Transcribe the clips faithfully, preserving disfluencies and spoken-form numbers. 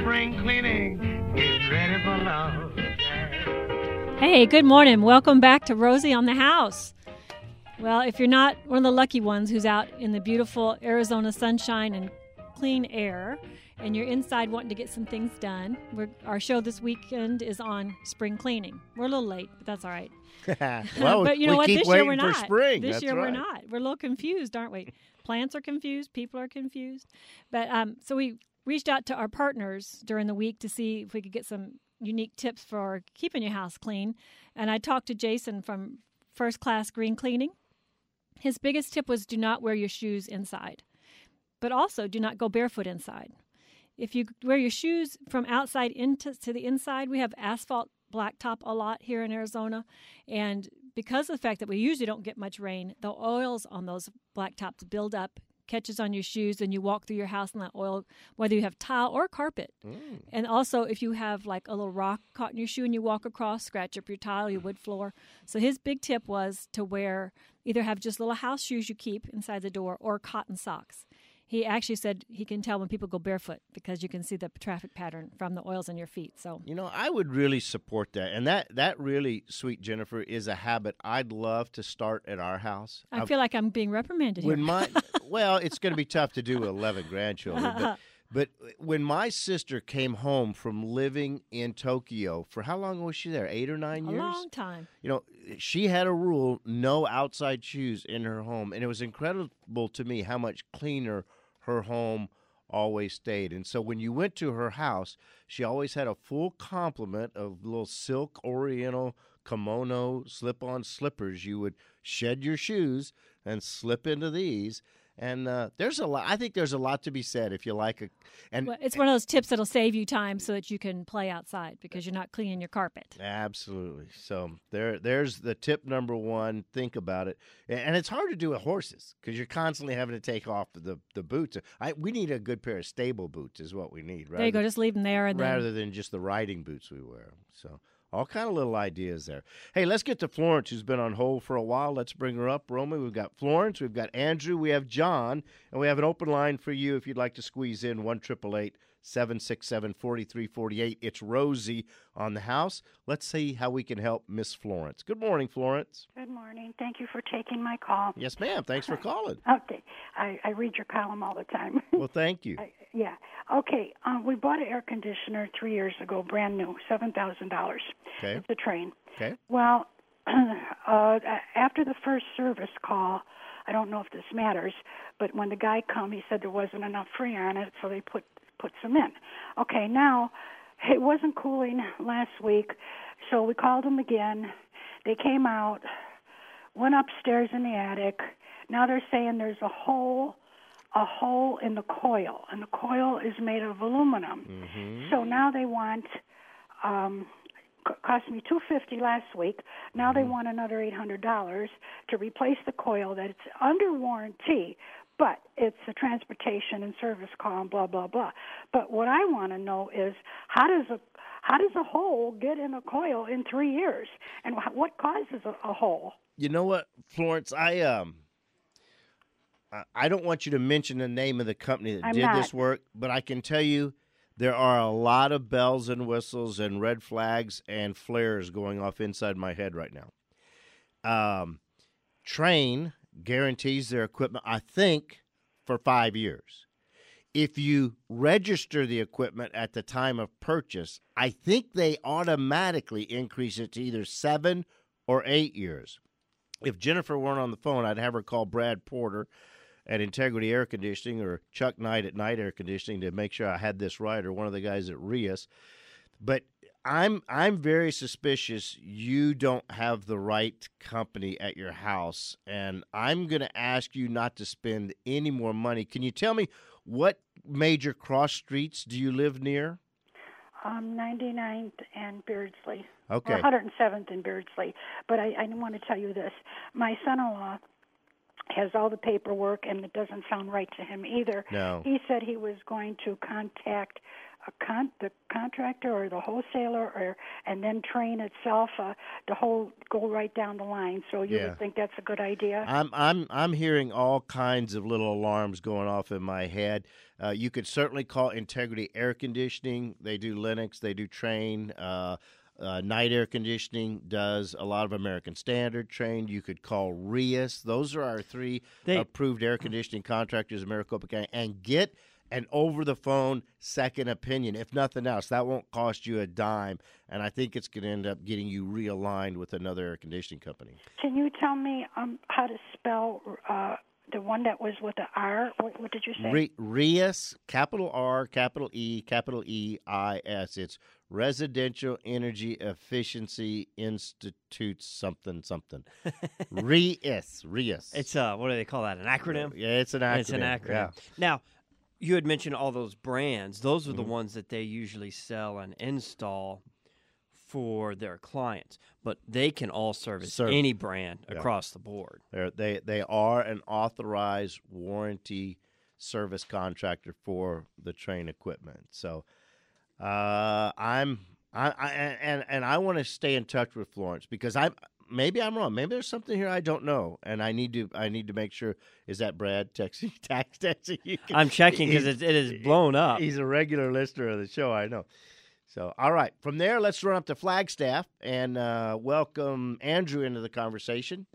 spring cleaning is ready for love. Hey, good morning. Welcome back to Rosie on the House. Well, if you're not one of the lucky ones who's out in the beautiful Arizona sunshine and clean air, and you're inside wanting to get some things done, we're, our show this weekend is on spring cleaning. We're a little late, but that's all right. Well, but you know we what? keep This year waiting we're for not. spring. This That's year right. we're not. We're a little confused, aren't we? Plants are confused. People are confused. But um, so we reached out to our partners during the week to see if we could get some unique tips for keeping your house clean. And I talked to Jason from First Class Green Cleaning. His biggest tip was do not wear your shoes inside, but also do not go barefoot inside. If you wear your shoes from outside into to the inside, we have asphalt blacktop a lot here in Arizona, and because of the fact that we usually don't get much rain, the oils on those blacktops build up, catches on your shoes, and you walk through your house and that oil, whether you have tile or carpet. Mm. And also, if you have like a little rock caught in your shoe and you walk across, scratch up your tile, your wood floor. So his big tip was to wear, either have just little house shoes you keep inside the door or cotton socks. He actually said he can tell when people go barefoot because you can see the traffic pattern from the oils on your feet. So you know, I would really support that, and that that really, sweet Jennifer, is a habit I'd love to start at our house. I I've, feel like I'm being reprimanded when here. my well, it's going to be tough to do with eleven grandchildren, but, but when my sister came home from living in Tokyo, for how long was she there? Eight or nine a years? A long time. You know, she had a rule: no outside shoes in her home, and it was incredible to me how much cleaner her home always stayed. And so when you went to her house, she always had a full complement of little silk oriental kimono slip-on slippers. You would shed your shoes and slip into these. And uh, there's a lot. I think there's a lot to be said if you like a. And well, it's one of those tips that'll save you time so that you can play outside because you're not cleaning your carpet. Absolutely. So there, there's the tip number one. Think about it, and it's hard to do with horses because you're constantly having to take off the the boots. I we need a good pair of stable boots is what we need. There you go. Just leave them there, and rather then... than just the riding boots we wear. So. All kind of little ideas there. Hey, let's get to Florence, who's been on hold for a while. Let's bring her up. Romy, we've got Florence, we've got Andrew, we have John, and we have an open line for you if you'd like to squeeze in, one eight eight eight, seven six seven, four three four eight. It's Rosie on the House. Let's see how we can help Miss Florence. Good morning, Florence. Good morning. Thank you for taking my call. Yes, ma'am. Thanks for calling. Okay. I, I read your column all the time. Well, thank you. I, yeah. Okay. Um, we bought an air conditioner three years ago, brand new, seven thousand dollars. Okay. It's a train. Okay. Well, uh, after the first service call, I don't know if this matters, but when the guy come, he said there wasn't enough Freon in it, so they put put some in. Okay, now, it wasn't cooling last week, so we called them again. They came out, went upstairs in the attic. Now they're saying there's a hole, a hole in the coil, and the coil is made of aluminum. Mm-hmm. So now they want, um, c- cost me two hundred fifty dollars last week. Now Mm-hmm. they want another eight hundred dollars to replace the coil that it's under warranty, but it's a transportation and service call and blah, blah, blah. But what I want to know is how does a how does a hole get in a coil in three years, and wh- what causes a, a hole? You know what, Florence? I um, I- I don't want you to mention the name of the company that I'm did not. this work, but I can tell you there are a lot of bells and whistles and red flags and flares going off inside my head right now. Um, Trane guarantees their equipment, I think, for five years. If you register the equipment at the time of purchase, I think they automatically increase it to either seven or eight years. If Jennifer weren't on the phone, I'd have her call Brad Porter at Integrity Air Conditioning or Chuck Knight at Knight Air Conditioning to make sure I had this right, or one of the guys at Rias. But I'm I'm very suspicious you don't have the right company at your house, and I'm going to ask you not to spend any more money. Can you tell me what major cross streets do you live near? Um, ninety-ninth and Beardsley. Okay. Or one hundred seventh and Beardsley. But I, I want to tell you this. My son-in-law has all the paperwork, and it doesn't sound right to him either. No. He said he was going to contact a con the contractor or the wholesaler, or and then Train itself, uh, the whole go right down the line. So you Yeah. would think that's a good idea. I'm I'm I'm hearing all kinds of little alarms going off in my head. Uh, you could certainly call Integrity Air Conditioning. They do Lennox. They do Train. Uh, uh, Night Air Conditioning does a lot of American Standard. Train. You could call Rias. Those are our three They- approved air conditioning contractors in Maricopa County. And get an over-the-phone second opinion, if nothing else. That won't cost you a dime, and I think it's going to end up getting you realigned with another air conditioning company. Can you tell me um, how to spell uh, the one that was with the R? What, what did you say? Re- Rias, capital R, capital E, capital E I S. It's Residential Energy Efficiency Institute something something. Rias, Rias. It's uh, what do they call that? An acronym? Yeah, it's an acronym. It's an acronym. Yeah. Now, you had mentioned all those brands. Those are the Mhm. ones that they usually sell and install for their clients, but they can all service Serve. any brand Yeah. across the board. They're, they they are an authorized warranty service contractor for the Train equipment. So uh, I'm I, I and and I want to stay in touch with Florence because I maybe I'm wrong. Maybe there's something here I don't know, and I need to I need to make sure. Is that Brad texting text texting you? I'm checking because He's- it, it is blown up. He's a regular listener of the show, I know. So, all right. From there, let's run up to Flagstaff and uh, welcome Andrew into the conversation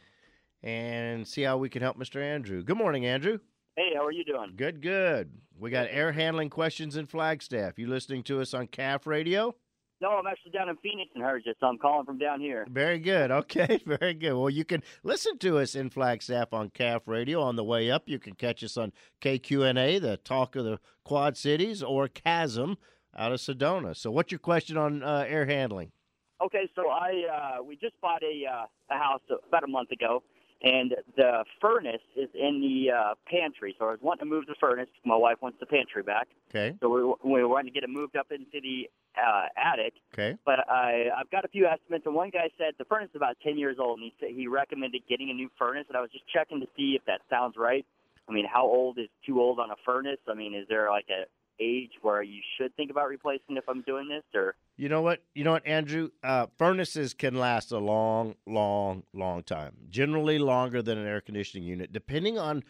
and see how we can help Mister Andrew. Good morning, Andrew. Hey, how are you doing? Good, good. We got air handling questions in Flagstaff. You listening to us on C A F Radio? No, I'm actually down in Phoenix and heard you, so I'm calling from down here. Very good. Okay, very good. Well, you can listen to us in Flagstaff on C A F Radio. On the way up, you can catch us on K Q N A, the talk of the Quad Cities, or Chasm out of Sedona. So what's your question on uh, air handling? Okay, so I uh, we just bought a uh, a house about a month ago, and the furnace is in the uh, pantry. So I was wanting to move the furnace. My wife wants the pantry back, Okay, so we we wanted to get it moved up into the uh, attic. okay. But I I've got a few estimates, and one guy said the furnace is about ten years old, and he said he recommended getting a new furnace. And I was just checking to see if that sounds right. I mean, how old is too old on a furnace? I mean, is there like a age where you should think about replacing if I'm doing this, or? You know what? You know what, Andrew? Uh, furnaces can last a long, long, long time. Generally longer than an air conditioning unit, depending on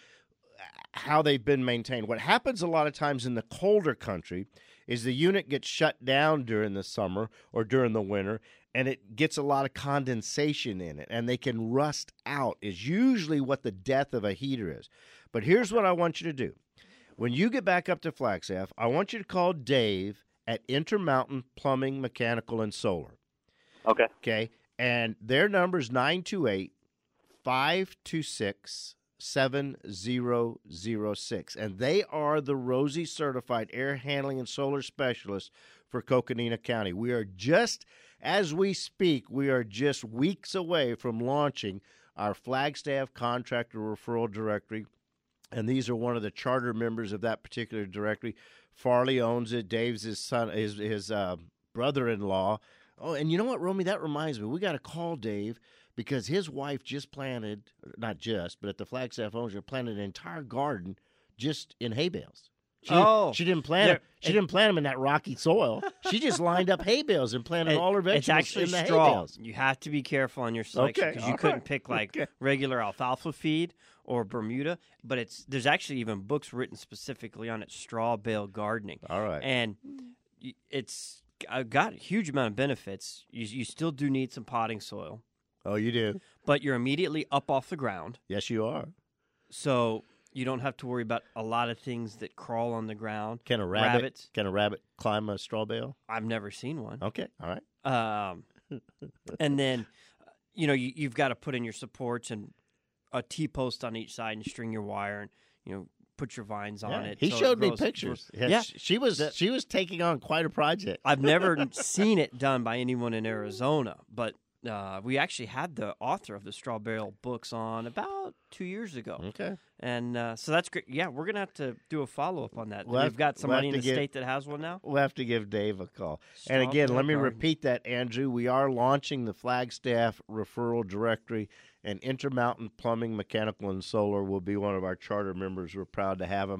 how they've been maintained. What happens a lot of times in the colder country is the unit gets shut down during the summer or during the winter, and it gets a lot of condensation in it, and they can rust out is usually what the death of a heater is. But here's what I want you to do. When you get back up to Flagstaff, I want you to call Dave at Intermountain Plumbing, Mechanical, and Solar. Okay. Okay? And their number is nine two eight, five two six, seven zero zero six. And they are the Rosie certified air handling and solar specialist for Coconina County. We are just, as we speak, we are just weeks away from launching our Flagstaff Contractor Referral Directory. And these are one of the charter members of that particular directory. Farley owns it. Dave's his son, his his uh, brother-in-law. Oh, and you know what, Romy? That reminds me. We got to call Dave because his wife just planted, not just, but at the Flagstaff owner, planted an entire garden just in hay bales. She, Oh, she didn't plant there- them. She didn't plant them in that rocky soil. She just lined up hay bales and planted It- all her vegetables it's actually in the hay straw. bales. You have to be careful on your selection Okay, because you all couldn't right, pick like okay. regular alfalfa feed or Bermuda, but it's there's actually even books written specifically on it, straw bale gardening, All right. and y- it's uh, got a huge amount of benefits. You, you still do need some potting soil, Oh, you do? but you're immediately up off the ground, Yes, you are. so you don't have to worry about a lot of things that crawl on the ground. Can a rabbit? Rabbits. Can a rabbit climb a straw bale? I've never seen one. Okay. All right. Um, and then, uh, you know, you, you've got to put in your supports and a T-post on each side and string your wire and, you know, put your vines on Yeah, it. He so it showed me grows- pictures. Yeah. Yeah, sh- she was That- she was taking on quite a project. I've never seen it done by anyone in Arizona, but uh, we actually had the author of the Straw Bale books on about two years ago. Okay. And uh, so that's great. Yeah, we're going to have to do a follow-up on that. We'll We've have- got we'll somebody have in to the get- state that has one now. We'll have to give Dave a call. Straw And again, Bale let me garden. repeat that, Andrew. We are launching the Flagstaff Referral Directory, and Intermountain Plumbing, Mechanical, and Solar will be one of our charter members. We're proud to have them.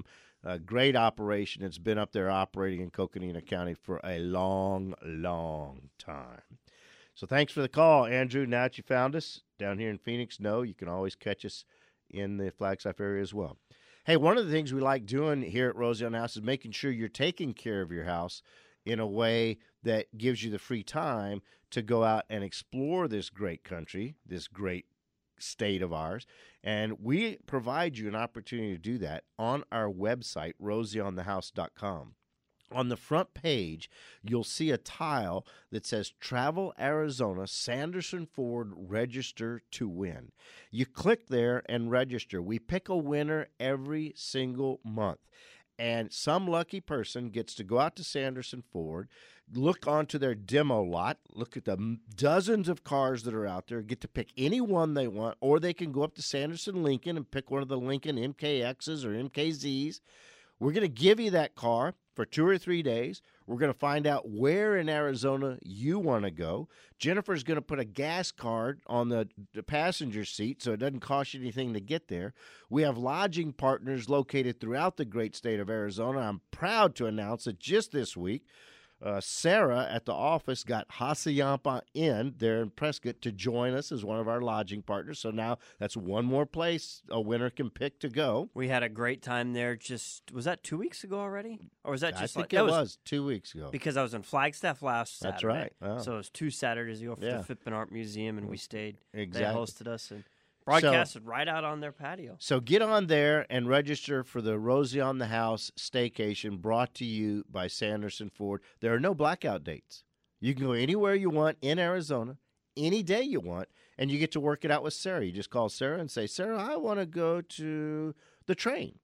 A great operation. It's been up there operating in Coconina County for a long, long time. So thanks for the call, Andrew. Now that you found us down here in Phoenix, no, you can always catch us in the Flagstaff area as well. Hey, one of the things we like doing here at Rosie on the House is making sure you're taking care of your house in a way that gives you the free time to go out and explore this great country, this great state of ours. And we provide you an opportunity to do that on our website, rosie on the house dot com. On the front page, you'll see a tile that says Travel Arizona Sanderson Ford Register to Win. You click there and register. We pick a winner every single month. And some lucky person gets to go out to Sanderson Ford, look onto their demo lot, look at the dozens of cars that are out there, get to pick any one they want, or they can go up to Sanderson Lincoln and pick one of the Lincoln M K Xs or M K Zs. We're going to give you that car for two or three days. We're going to find out where in Arizona you want to go. Jennifer's going to put a gas card on the, the passenger seat so it doesn't cost you anything to get there. We have lodging partners located throughout the great state of Arizona. I'm proud to announce that just this week, Uh, Sarah at the office got Hassayampa Inn there in Prescott to join us as one of our lodging partners. So now that's one more place a winner can pick to go. We had a great time there. Just was that two weeks ago already, or was that I just think like, it that was, was two weeks ago. because I was in Flagstaff last Saturday. That's right. Oh. So it was two Saturdays ago for Yeah. the Fippen Art Museum, and we stayed. Exactly. They hosted us and broadcasted right out on their patio. So get on there and register for the Rosie on the House staycation brought to you by Sanderson Ford. There are no blackout dates. You can go anywhere you want in Arizona, any day you want, and you get to work it out with Sarah. You just call Sarah and say, Sarah, I want to go to the train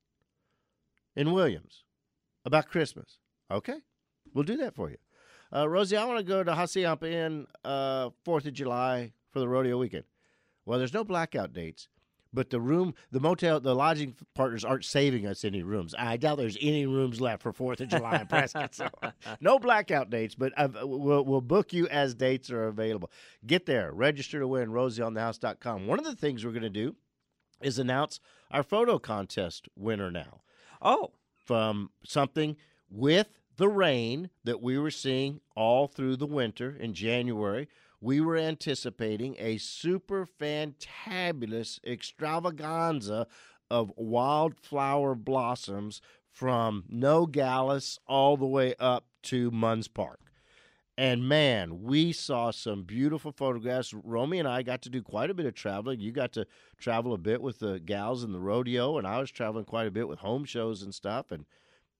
in Williams about Christmas. Okay, we'll do that for you. Uh, Rosie, I want to go to Hassayampa Inn uh, fourth of July for the rodeo weekend. Well, there's no blackout dates, but the room, the motel, the lodging partners aren't saving us any rooms. I doubt there's any rooms left for fourth of July in Prescott. So no blackout dates, but uh, we'll, we'll book you as dates are available. Get there. Register to win, rosie on the house dot com. One of the things we're going to do is announce our photo contest winner now. Oh. From something with the rain that we were seeing all through the winter in January. We were anticipating a super fantabulous extravaganza of wildflower blossoms from Nogales all the way up to Munns Park. And, man, we saw some beautiful photographs. Romy and I got to do quite a bit of traveling. You got to travel a bit with the gals in the rodeo, and I was traveling quite a bit with home shows and stuff. And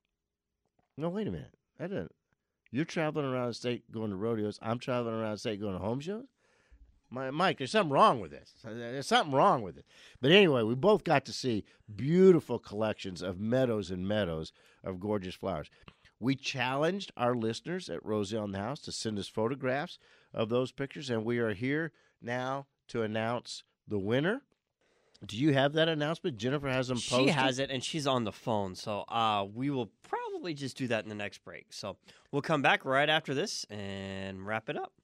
no, wait a minute. That didn't. You're traveling around the state going to rodeos. I'm traveling around the state going to home shows. My, Mike, there's something wrong with this. There's something wrong with it. But anyway, we both got to see beautiful collections of meadows and meadows of gorgeous flowers. We challenged our listeners at Rosie on the House to send us photographs of those pictures, and we are here now to announce the winner. Do you have that announcement? Jennifer has them posted. She has it, and she's on the phone, so uh, we will probably just do that in the next break. So we'll come back right after this and wrap it up.